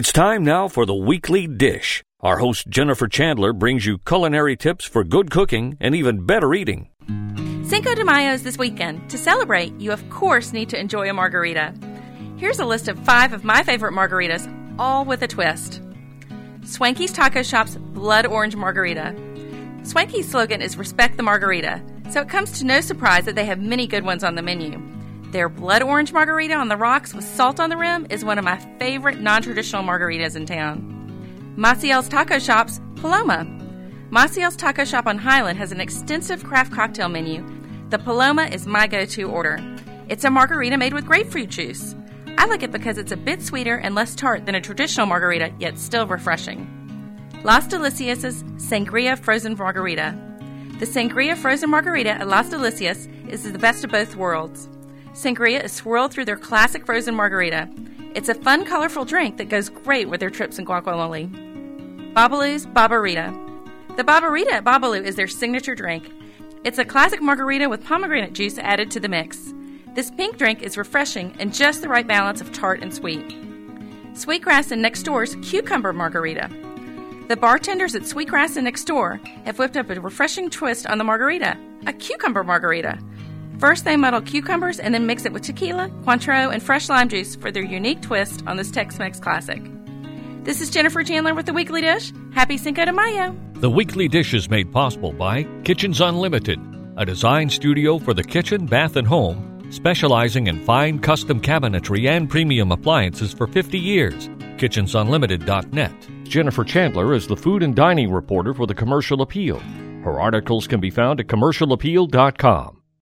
It's time now for the Weekly Dish. Our host Jennifer Chandler brings you culinary tips for good cooking and even better eating. Cinco de Mayo is this weekend. To celebrate, you of course need to enjoy a margarita. Here's a list of 5 of my favorite margaritas, all with a twist. Swanky's Taco Shop's Blood Orange Margarita. Swanky's slogan is Respect the Margarita, so it comes to no surprise that they have many good ones on the menu. Their Blood Orange Margarita on the rocks with salt on the rim is one of my favorite non-traditional margaritas in town. Maciel's Taco Shop's Paloma. Maciel's Taco Shop on Highland has an extensive craft cocktail menu. The Paloma is my go-to order. It's a margarita made with grapefruit juice. I like it because it's a bit sweeter and less tart than a traditional margarita, yet still refreshing. Las Delicias' Sangria Frozen Margarita. The Sangria Frozen Margarita at Las Delicias is the best of both worlds. Sangria is swirled through their classic frozen margarita. It's a fun, colorful drink that goes great with their trips and guacamole. Babalu's Barbarita. The Barbarita at Babalu is their signature drink. It's a classic margarita with pomegranate juice added to the mix. This pink drink is refreshing and just the right balance of tart and sweet. Sweetgrass and Next Door's Cucumber Margarita. The bartenders at Sweetgrass and Next Door have whipped up a refreshing twist on the margarita, a cucumber margarita. First, they muddle cucumbers and then mix it with tequila, Cointreau, and fresh lime juice for their unique twist on this Tex-Mex classic. This is Jennifer Chandler with The Weekly Dish. Happy Cinco de Mayo! The Weekly Dish is made possible by Kitchens Unlimited, a design studio for the kitchen, bath, and home, specializing in fine custom cabinetry and premium appliances for 50 years. KitchensUnlimited.net. Jennifer Chandler is the food and dining reporter for the Commercial Appeal. Her articles can be found at CommercialAppeal.com.